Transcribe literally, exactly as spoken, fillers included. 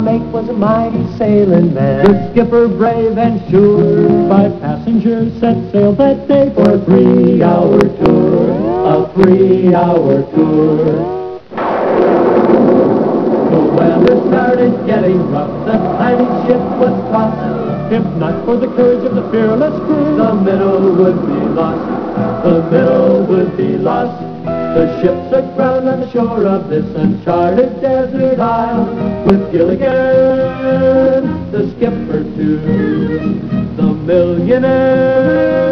mate was a mighty sailing man, the skipper brave and sure. Five passengers set sail that day for a three-hour tour, a three-hour tour. The weather started getting rough, the tiny ship was tossed. If not for the courage of the fearless crew, the minnow would be lost, the minnow would be lost. The ship's aground on the shore of this uncharted desert isle, with Gilligan, the skipper too, the millionaire.